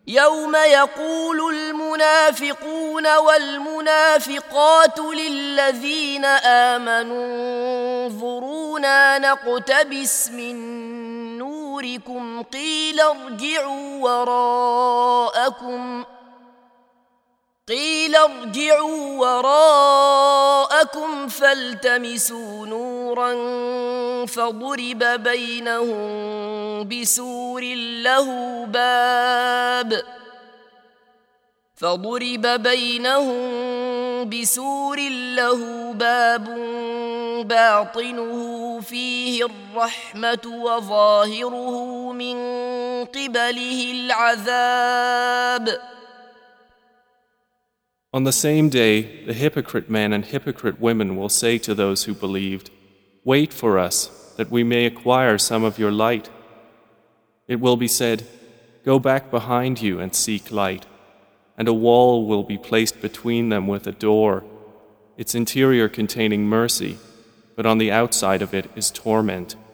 يوم يقول المنافقون والمنافقات للذين آمنوا انظرونا نقتبس من نوركم قيل ارجعوا وراءكم فالتمسوا نورا فضرب بينهم بسور له باب باطنه فيه الرحمة وظاهره من قبله العذاب. On the same day, the hypocrite men and hypocrite women will say to those who believed, "Wait for us, that we may acquire some of your light." It will be said, "Go back behind you and seek light." And a wall will be placed between them with a door, its interior containing mercy, but on the outside of it is torment.